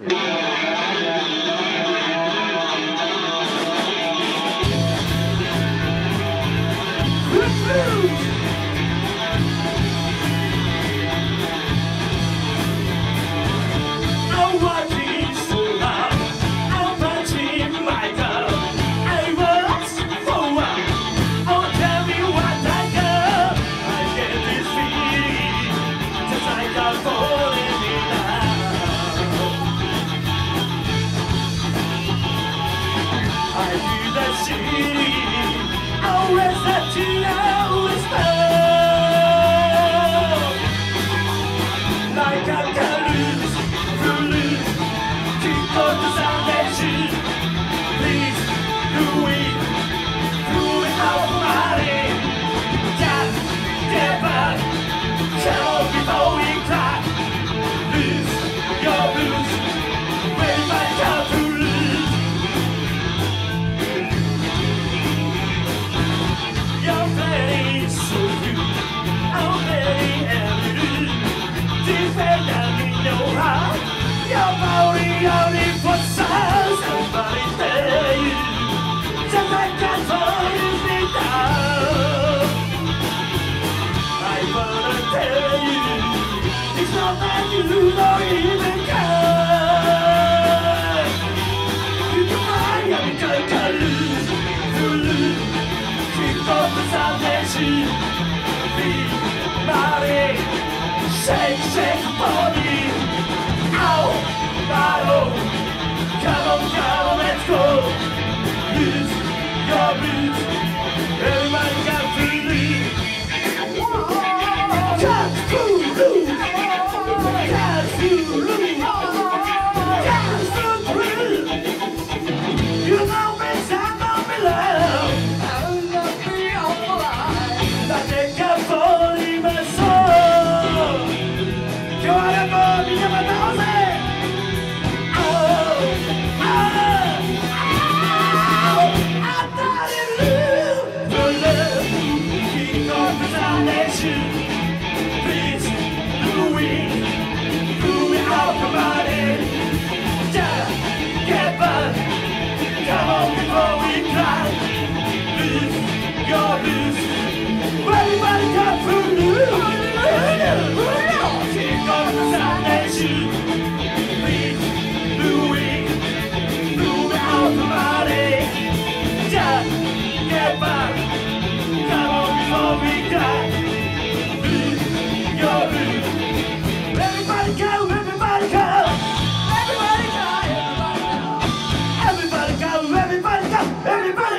Always let you always know. Like I can lose, keep on the salvation. Please do it out of money. Just get back, tell before we cry. Lose your blues, very much how to lose. You're very so good, I'm very evident. Defend me no how. Your body only for size. Somebody tell you, just like that for me down. I wanna tell you, it's not that you don't even care. You can find every time to lose. Keep up the salvation. Be body, shake body. Ow, battle. Come on, let's go. Lose your blues. Everybody got to leave. Got to lose. Got to lose. Got to lose. You know me, I know me love. That they can fall in my soul. You wanna go, you never know it. I thought it lived to live. Keep on the foundation. Please, do it out the body. Yeah, get back. Come on before we cry. Lose your blues. Everybody got to lose. Keep on the foundation. Please, do it out the body. Just get back. Come on before we die. Lose your blues. Everybody go, everybody go. Everybody go, everybody go. Everybody go, everybody go. Everybody